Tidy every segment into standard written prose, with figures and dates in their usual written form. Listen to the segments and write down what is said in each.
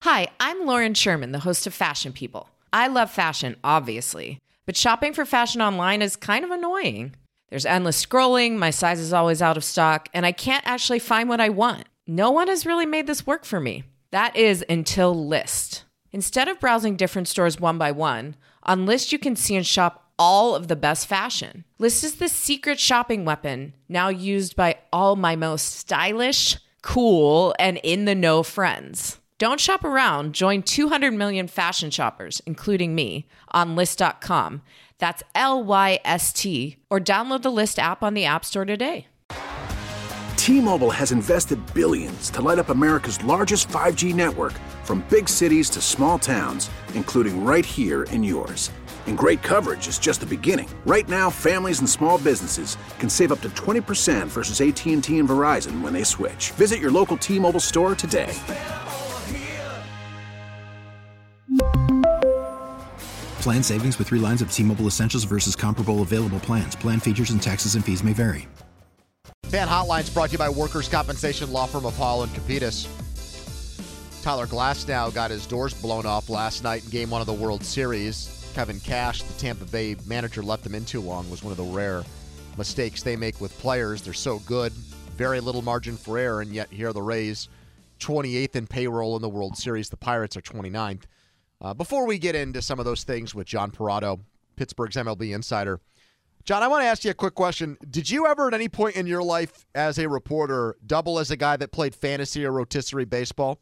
Hi, I'm Lauren Sherman, the host of Fashion People. I love fashion, obviously, but shopping for fashion online is kind of annoying. There's endless scrolling, my size is always out of stock, and I can't actually find what I want. No one has really made this work for me. That is until Lyst. Instead of browsing different stores one by one, on Lyst you can see and shop all of the best fashion. Lyst is the secret shopping weapon, now used by all my most stylish, cool, and in-the-know friends. Don't shop around. Join 200 million fashion shoppers, including me, on Lyst.com. That's Lyst, or download the Lyst app on the App Store today. T-Mobile has invested billions to light up America's largest 5G network, from big cities to small towns, including right here in yours. And great coverage is just the beginning. Right now, families and small businesses can save up to 20% versus AT&T and Verizon when they switch. Visit your local T-Mobile store today. Plan savings with 3 lines of T-Mobile Essentials versus comparable available plans. Plan features and taxes and fees may vary. Fan Hotline's brought to you by Workers' Compensation Law Firm of Hall and Capitas. Tyler Glasnow got his doors blown off last night in Game 1 of the World Series. Kevin Cash, the Tampa Bay manager, left them in too long. Was one of the rare mistakes they make with players. They're so good, very little margin for error, and yet here are the Rays, 28th in payroll in the World Series. The Pirates are 29th. Before we get into some of those things with John Parado, Pittsburgh's MLB insider, John, I want to ask you a quick question. Did you ever at any point in your life as a reporter double as a guy that played fantasy or rotisserie baseball?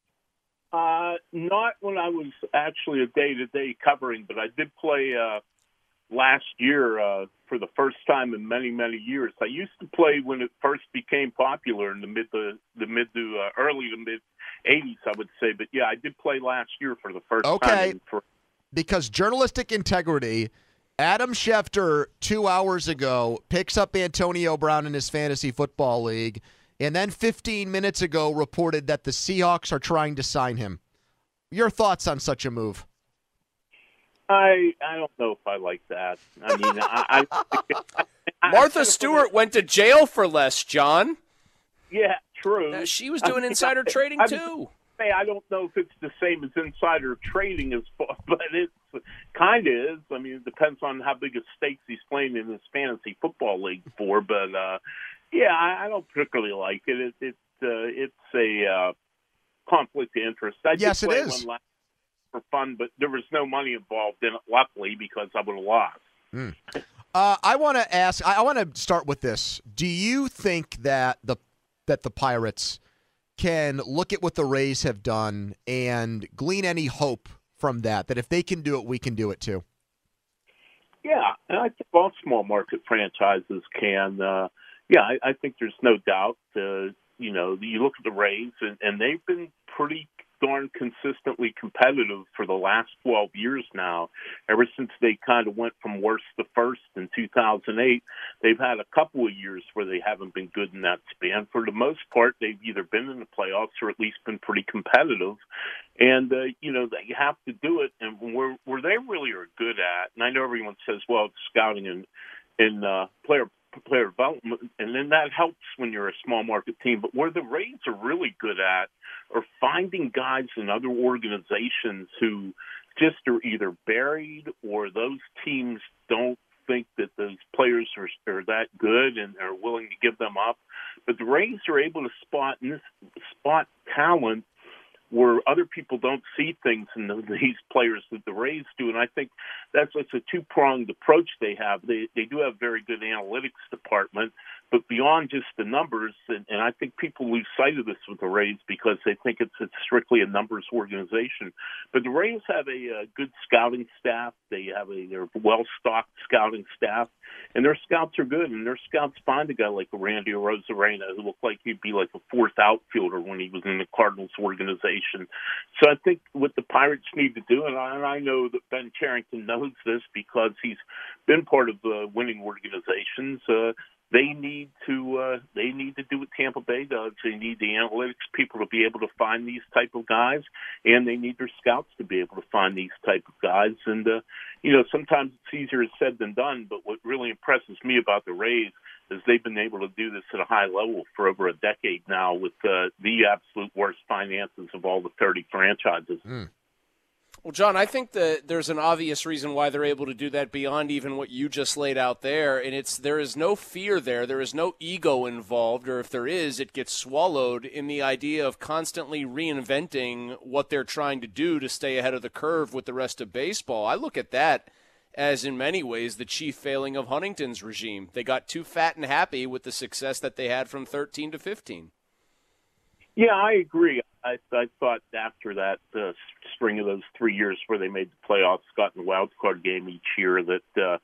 Not when I was actually a day-to-day covering, but I did play last year for the first time in many, many years. I used to play when it first became popular in the mid to early to mid 80s, I would say. But yeah, I did play last year for the first time. Okay, because journalistic integrity. Adam Schefter 2 hours ago picks up Antonio Brown in his fantasy football league, and then 15 minutes ago reported that the Seahawks are trying to sign him. Your thoughts on such a move? I don't know if I like that. I mean, Martha Stewart went to jail for less, John. Yeah, true. Now, she was doing insider trading too. I don't know if it's the same as insider trading, but it kind of is. I mean, it depends on how big a stakes he's playing in his fantasy football league for. But yeah, I don't particularly like it. It's a conflict of interest. Yes, it is. One last for fun, but there was no money involved in it, luckily, because I would have lost. I want to ask. I want to start with this. Do you think that the Pirates can look at what the Rays have done and glean any hope from that? That if they can do it, we can do it too. Yeah, and I think all small market franchises can. I think there's no doubt. You look at the Rays, and they've been pretty darn consistently competitive for the last 12 years now. Ever since they kind of went from worst to first in 2008, they've had a couple of years where they haven't been good in that span. For the most part, they've either been in the playoffs or at least been pretty competitive. And, they have to do it. And where they really are good at, and I know everyone says, well, it's scouting and player development, and then that helps when you're a small market team. But where the Rays are really good at are finding guys in other organizations who just are either buried or those teams don't think that those players are that good and are willing to give them up. But the Rays are able to spot talent where other people don't see things in these players that the Rays do. And I think it's a two-pronged approach they have. They do have a very good analytics department, but beyond just the numbers, and I think people lose sight of this with the Rays because they think it's strictly a numbers organization. But the Rays have a good scouting staff. They're well-stocked scouting staff, and their scouts are good, and their scouts find a guy like Randy Arozarena who looked like he'd be like a fourth outfielder when he was in the Cardinals organization. So I think what the Pirates need to do, and I know that Ben Cherington knows this because he's been part of the winning organizations, they need to do what Tampa Bay does. They need the analytics people to be able to find these type of guys, and they need their scouts to be able to find these type of guys. And sometimes it's easier said than done. But what really impresses me about the Rays as they've been able to do this at a high level for over a decade now with the absolute worst finances of all the 30 franchises. Well, John, I think that there's an obvious reason why they're able to do that beyond even what you just laid out there, and there is no fear there. There is no ego involved, or if there is, it gets swallowed in the idea of constantly reinventing what they're trying to do to stay ahead of the curve with the rest of baseball. I look at that as, in many ways, the chief failing of Huntington's regime. They got too fat and happy with the success that they had from 13 to 15. Yeah, I agree. I thought after that string of those 3 years where they made the playoffs, got in the wild card game each year, that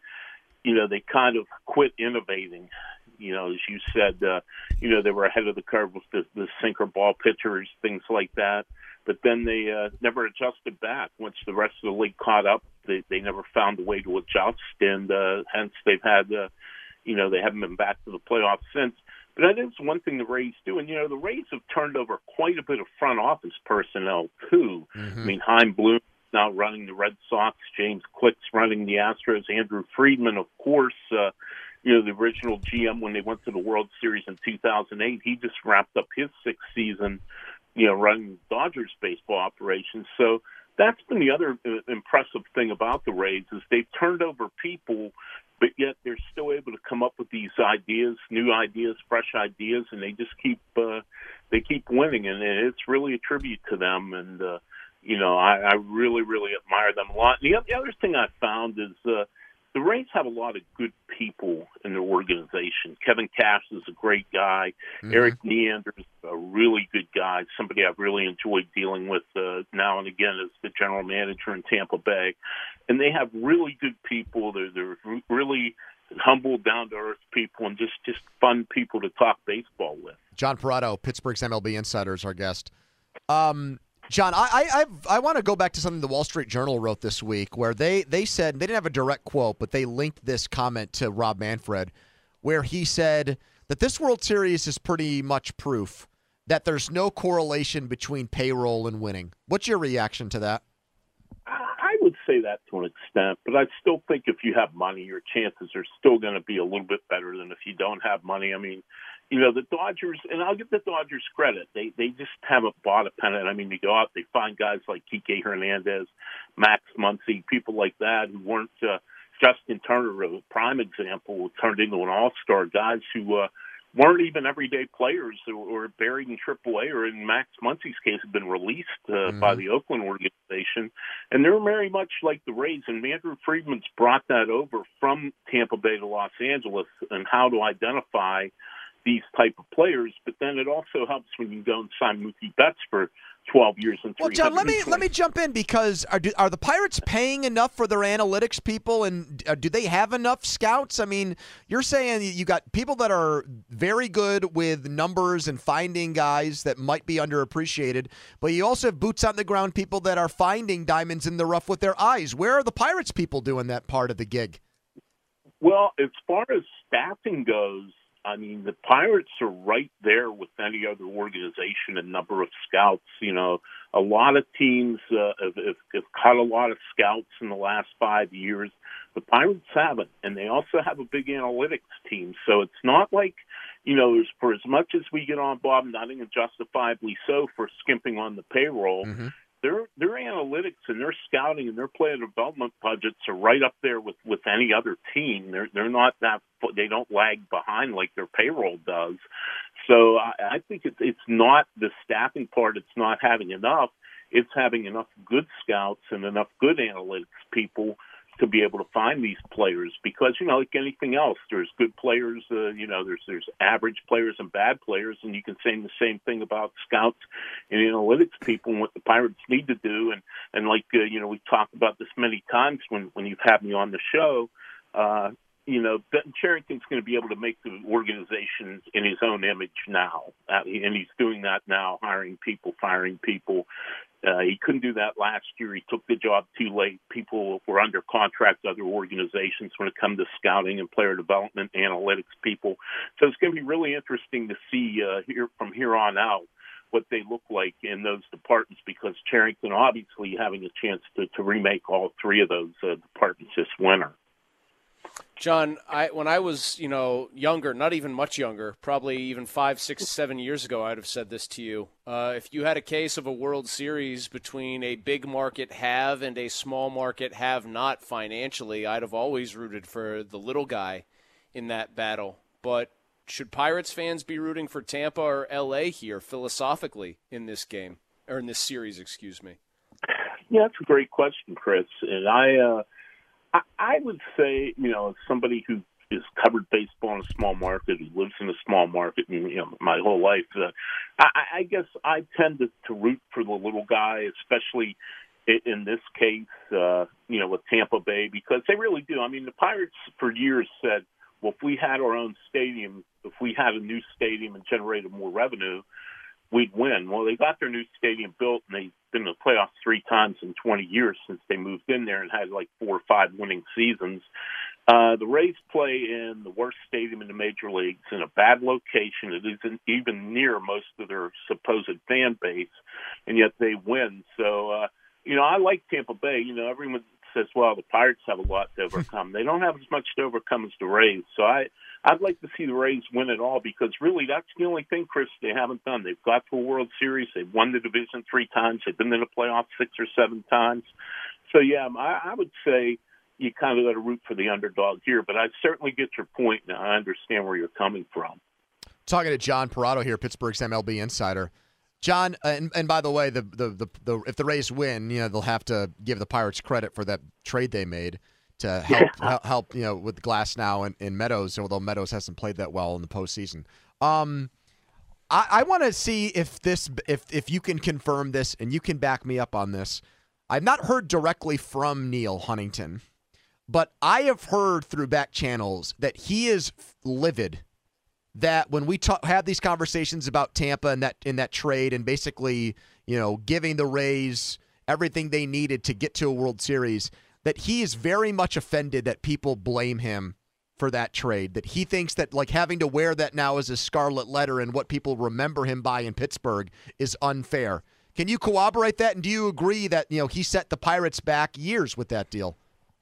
they kind of quit innovating. As you said, they were ahead of the curve with the sinker ball pitchers, things like that. But then they never adjusted back. Once the rest of the league caught up, they never found a way to adjust, and hence they've had, they haven't been back to the playoffs since. But that is one thing the Rays do. And, the Rays have turned over quite a bit of front office personnel, too. Mm-hmm. I mean, Chaim Bloom now running the Red Sox, James Click's running the Astros, Andrew Friedman, of course, the original GM when they went to the World Series in 2008. He just wrapped up his sixth season, running Dodgers baseball operations. So that's been the other impressive thing about the Rays is they've turned over people, but yet they're still able to come up with these ideas, new ideas, fresh ideas, and they just keep winning, and it's really a tribute to them. And I really, really admire them a lot. And the other thing I found is the Rays have a lot of good people in their organization. Kevin Cash is a great guy. Mm-hmm. Eric Neander is a really good guy, somebody I've really enjoyed dealing with now and again as the general manager in Tampa Bay. And they have really good people. They're really humble, down-to-earth people and just fun people to talk baseball with. John Parado, Pittsburgh's MLB Insider, is our guest. John, I want to go back to something the Wall Street Journal wrote this week where they said, they didn't have a direct quote, but they linked this comment to Rob Manfred, where he said that this World Series is pretty much proof that there's no correlation between payroll and winning. What's your reaction to that? I would say that to an extent, but I still think if you have money, your chances are still going to be a little bit better than if you don't have money. I mean, the Dodgers, and I'll give the Dodgers credit, they just haven't bought a pennant. I mean, they go out, they find guys like Kike Hernandez, Max Muncy, people like that who weren't Justin Turner, a prime example, who turned into an all-star, guys who weren't even everyday players or buried in AAA, or in Max Muncy's case, have been released by the Oakland organization. And they're very much like the Rays. And Andrew Friedman's brought that over from Tampa Bay to Los Angeles and how to identify these type of players. But then it also helps when you go and sign Mookie Betts for 12 years and Well, John, let me jump in, because are the Pirates paying enough for their analytics people, and do they have enough scouts? I mean, you're saying you got people that are very good with numbers and finding guys that might be underappreciated, but you also have boots on the ground people that are finding diamonds in the rough with their eyes. Where are the Pirates people doing that part of the gig? Well, as far as staffing goes, I mean, the Pirates are right there with any other organization in number of scouts. A lot of teams have cut a lot of scouts in the last 5 years. The Pirates haven't, and they also have a big analytics team. So it's not like, for as much as we get on Bob Nutting, and justifiably so, for skimping on the payroll, their analytics and their scouting and their player development budgets are right up there with any other team. They're not that, they don't lag behind like their payroll does. So I think it's not the staffing part. It's not having enough. It's having enough good scouts and enough good analytics people to be able to find these players, because, like anything else, there's good players, there's average players and bad players, and you can say the same thing about scouts and analytics people and what the Pirates need to do. And like, we've talked about this many times when you've had me on the show, Ben Cherington's going to be able to make the organization in his own image now, and he's doing that now, hiring people, firing people. He couldn't do that last year. He took the job too late. People were under contract to other organizations when it comes to scouting and player development, analytics people. So it's going to be really interesting to see from here on out what they look like in those departments, because Cherington obviously having a chance to remake all three of those departments this winter. John, when I was, younger, not even much younger, probably even 5, 6, 7 years ago, I'd have said this to you. If you had a case of a World Series between a big market have and a small market have not financially, I'd have always rooted for the little guy in that battle. But should Pirates fans be rooting for Tampa or L.A. here philosophically in this game, or in this series, excuse me? Yeah, that's a great question, Chris. And I would say, as somebody who has covered baseball in a small market, who lives in a small market, and my whole life, I guess I tend to root for the little guy, especially in this case, with Tampa Bay, because they really do. I mean, the Pirates for years said, well, if we had our own stadium, if we had a new stadium and generated more revenue, we'd win. Well, they got their new stadium built, and they've been in the playoffs 3 times in 20 years since they moved in there and had like 4 or 5 winning seasons. The Rays play in the worst stadium in the major leagues in a bad location. It isn't even near most of their supposed fan base, and yet they win. So, I like Tampa Bay. Everyone says, well, the Pirates have a lot to overcome. They don't have as much to overcome as the Rays. So I'd like to see the Rays win it all, because really that's the only thing, Chris, they haven't done. They've got to a World Series. They've won the division 3 times. They've been in the playoffs 6 or 7 times. So, yeah, I would say you kind of got to root for the underdog here. But I certainly get your point, and I understand where you're coming from. Talking to John Parado here, Pittsburgh's MLB insider. John, and by the way, the if the Rays win, they'll have to give the Pirates credit for that trade they made to help with Glasnow and Meadows, although Meadows hasn't played that well in the postseason. I want to see if you can confirm this, and you can back me up on this. I've not heard directly from Neil Huntington, but I have heard through back channels that he is livid that when we have these conversations about Tampa and in that trade, and basically, giving the Rays everything they needed to get to a World Series, that he is very much offended that people blame him for that trade, that he thinks that like having to wear that now as a scarlet letter and what people remember him by in Pittsburgh is unfair. Can you corroborate that? And do you agree that, he set the Pirates back years with that deal?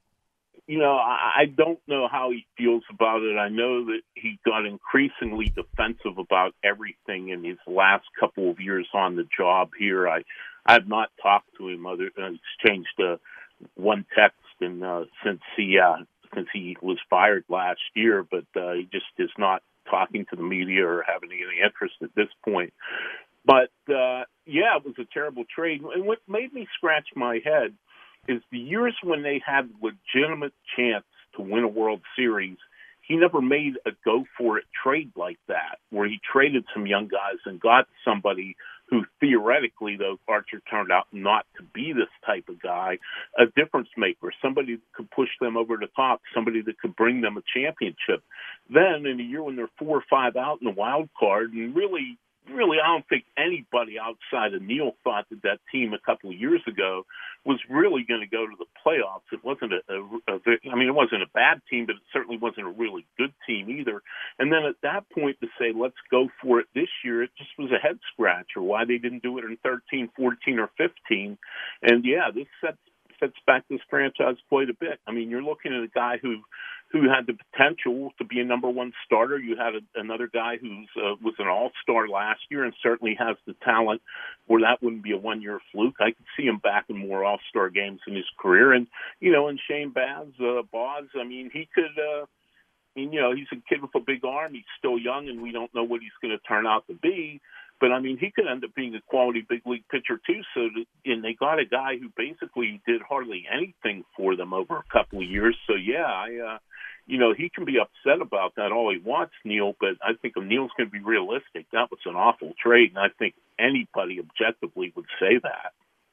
I don't know how he feels about it. I know that he got increasingly defensive about everything in his last couple of years on the job here. I have not talked to him other than exchanged one text and since he was fired last year, but he just is not talking to the media or having any interest at this point. But it was a terrible trade. And what made me scratch my head is the years when they had legitimate chance to win a World Series, he never made a go-for-it trade like that, where he traded some young guys and got somebody who theoretically, though Archer turned out not to be this type of guy, a difference maker, somebody that could push them over the top, somebody that could bring them a championship. Then in a year when they're 4 or 5 out in the wild card, and really, I don't think anybody outside of Neil thought that team a couple of years ago was really going to go to the playoffs. It wasn't it wasn't a bad team, but it certainly wasn't a really good team either. And then at that point to say, let's go for it this year, it just was a head scratcher why they didn't do it in 13, 14, or 15. And this sets back this franchise quite a bit. I mean, you're looking at a guy who had the potential to be a number 1 starter. You had another guy who was an all-star last year and certainly has the talent where that wouldn't be a 1-year fluke. I could see him back in more all-star games in his career. And, and Shane Baz, I mean, he could he's a kid with a big arm. He's still young, and we don't know what he's going to turn out to be. But, I mean, he could end up being a quality big league pitcher, too. And they got a guy who basically did hardly anything for them over a couple of years. So, he can be upset about that all he wants, Neil. But I think if Neil's going to be realistic, that was an awful trade. And I think anybody objectively would say that.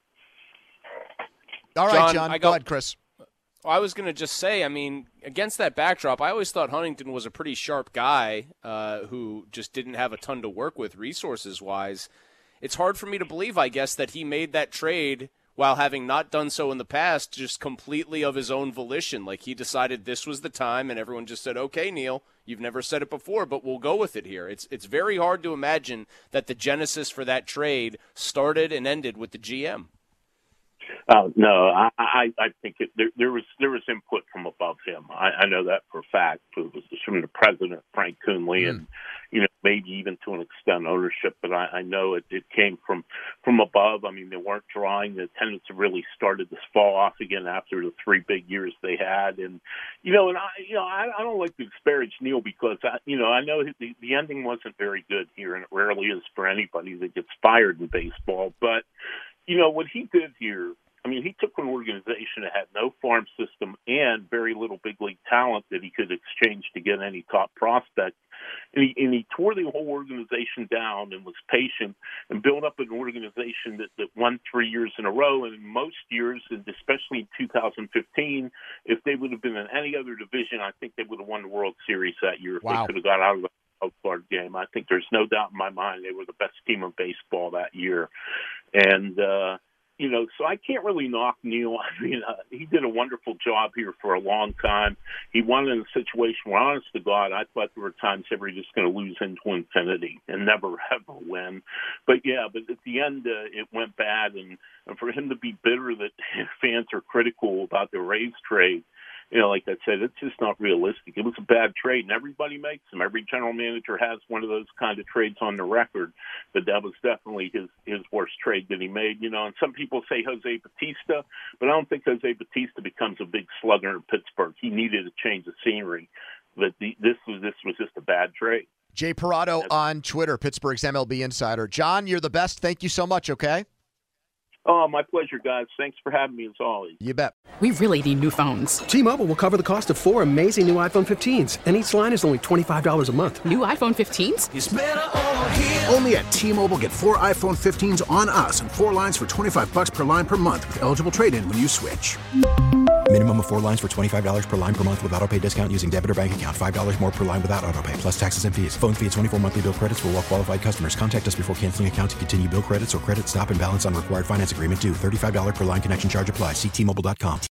All right, John. Go ahead, Chris. I was going to just say, I mean, against that backdrop, I always thought Huntington was a pretty sharp guy who just didn't have a ton to work with resources-wise. It's hard for me to believe, I guess, that he made that trade while having not done so in the past, just completely of his own volition. Like, he decided this was the time, and everyone just said, okay, Neil, you've never said it before, but we'll go with it here. It's very hard to imagine that the genesis for that trade started and ended with the GM. No, I think there was input from above him. I know that for a fact. It was from the president, Frank Coonley, and maybe even to an extent ownership. But I know it came from above. I mean, they weren't drawing. The attendance really started to fall off again after the 3 big years they had. And I don't like to disparage Neil because I know the ending wasn't very good here, and it rarely is for anybody that gets fired in baseball. But what he did here, I mean, he took an organization that had no farm system and very little big league talent that he could exchange to get any top prospect. And he tore the whole organization down and was patient and built up an organization that won 3 years in a row. And in most years, and especially in 2015, if they would have been in any other division, I think they would have won the World Series that year if they could have got out of the wild card game. I think there's no doubt in my mind they were the best team in baseball that year. And, so I can't really knock Neil. I mean, he did a wonderful job here for a long time. He won in a situation where, honest to God, I thought there were times they were just going to lose into infinity and never, ever win. But at the end, it went bad. And for him to be bitter that fans are critical about the Rays trade, like I said, it's just not realistic. It was a bad trade, and everybody makes them. Every general manager has one of those kind of trades on the record, but that was definitely his worst trade that he made. And some people say Jose Bautista, but I don't think Jose Bautista becomes a big slugger in Pittsburgh. He needed a change of scenery, but this was just a bad trade. Jay Parado on Twitter, Pittsburgh's MLB insider. John, you're the best. Thank you so much, okay? Oh, my pleasure, guys. Thanks for having me, as always. You bet. We really need new phones. T-Mobile will cover the cost of 4 amazing new iPhone 15s, and each line is only $25 a month. New iPhone 15s? It's better over here. Only at T-Mobile, get 4 iPhone 15s on us and 4 lines for $25 per line per month with eligible trade-in when you switch. Minimum of 4 lines for $25 per line per month with autopay discount using debit or bank account. $5 more per line without autopay, plus taxes and fees. Phone fee at 24 monthly bill credits for well-qualified customers. Contact us before canceling account to continue bill credits or credit stop and balance on required finance agreement due. $35 per line connection charge applies. See T-Mobile.com.